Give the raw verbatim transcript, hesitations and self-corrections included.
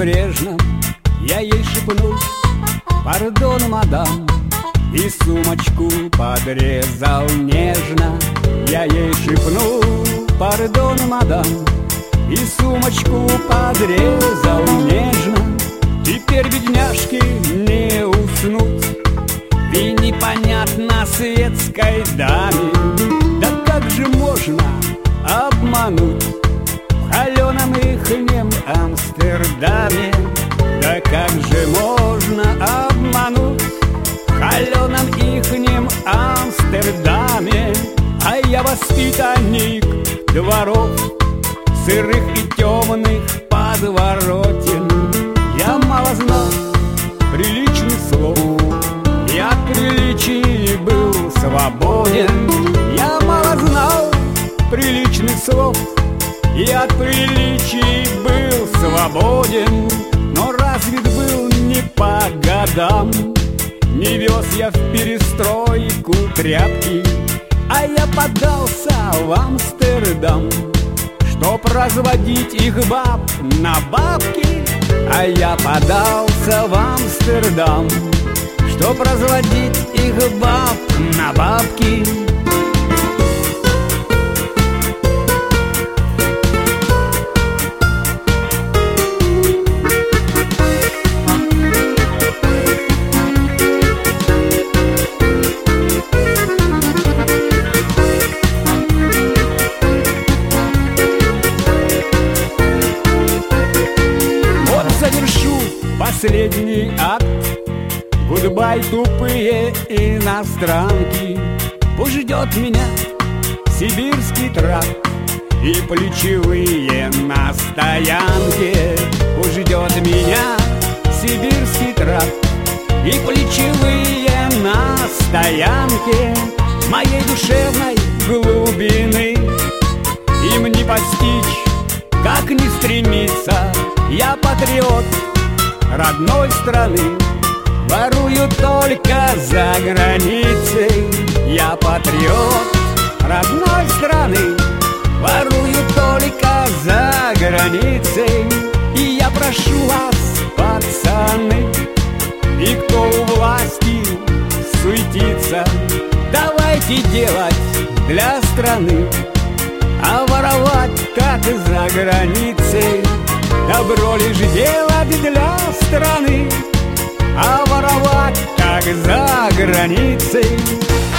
небрежно я ей шепнул: пардон, мадам. И сумочку подрезал нежно, я ей шепнул: пардон, мадам. И сумочку подрезал нежно. Теперь, бедняжки, не уснуть и непонятно светской даме. Да как же можно обмануть в холеном ихнем Амстердаме? Да как же можно обмануть в холеном ихнем Амстердаме? А я воспитанник дворов сырых и темных подворотен. Я мало знал приличных слов, я от приличий был свободен. Я мало знал приличных слов, и от приличий был свободен. Но разве был не по годам? Не вез я в перестройку тряпки, а я подался в Амстердам, чтоб разводить их баб на бабки. А я подался в Амстердам, чтоб разводить их баб на бабки. Последний акт, гудбай, тупые иностранки. Пусть ждет меня сибирский тракт и плечевые на стоянке. Пусть ждет меня сибирский тракт и плечевые на стоянке. Моей душевной глубины им не постичь, как не стремиться. Я патриот родной страны, ворую только за границей. Я патриот родной страны, ворую только за границей. И я прошу вас, пацаны, и кто у власти суетится, давайте делать для страны, а воровать так за границей. Добро лишь делать для страны, а воровать так за границей.